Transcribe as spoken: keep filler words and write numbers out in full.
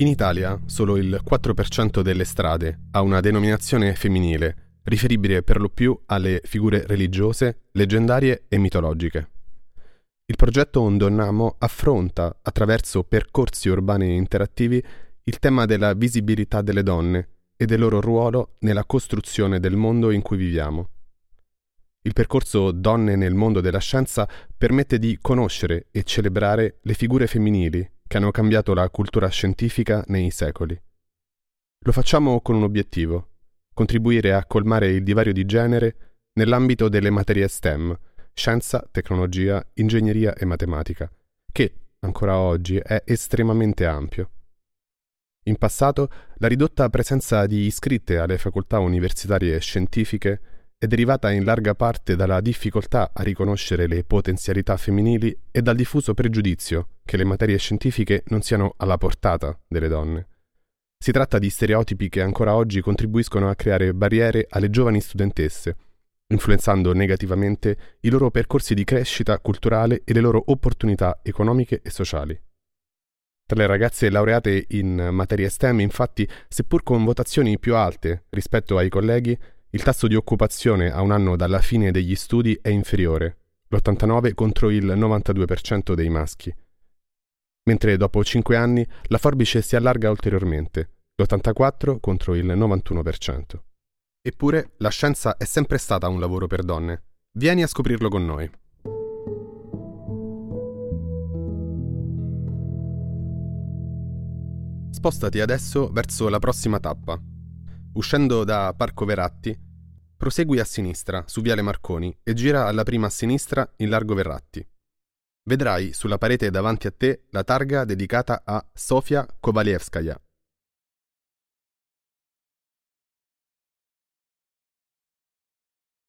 In Italia solo il quattro per cento delle strade ha una denominazione femminile, riferibile per lo più alle figure religiose, leggendarie e mitologiche. Il progetto Ondonnamo affronta, attraverso percorsi urbani interattivi, il tema della visibilità delle donne e del loro ruolo nella costruzione del mondo in cui viviamo. Il percorso Donne nel mondo della scienza permette di conoscere e celebrare le figure femminili che hanno cambiato la cultura scientifica nei secoli. Lo facciamo con un obiettivo: contribuire a colmare il divario di genere nell'ambito delle materie STEM, scienza, tecnologia, ingegneria e matematica, che, ancora oggi, è estremamente ampio. In passato, la ridotta presenza di iscritte alle facoltà universitarie scientifiche è derivata in larga parte dalla difficoltà a riconoscere le potenzialità femminili e dal diffuso pregiudizio che le materie scientifiche non siano alla portata delle donne. Si tratta di stereotipi che ancora oggi contribuiscono a creare barriere alle giovani studentesse, influenzando negativamente i loro percorsi di crescita culturale e le loro opportunità economiche e sociali. Tra le ragazze laureate in materie STEM, infatti, seppur con votazioni più alte rispetto ai colleghi, il tasso di occupazione a un anno dalla fine degli studi è inferiore, l'ottantanove contro il novantadue per cento dei maschi. Mentre dopo cinque anni la forbice si allarga ulteriormente, l'ottantaquattro contro il novantuno per cento. Eppure la scienza è sempre stata un lavoro per donne. Vieni a scoprirlo con noi. Spostati adesso verso la prossima tappa. Uscendo da Parco Veratti, prosegui a sinistra su Viale Marconi e gira alla prima a sinistra in Largo Verratti. Vedrai sulla parete davanti a te la targa dedicata a Sofia Kovalevskaya,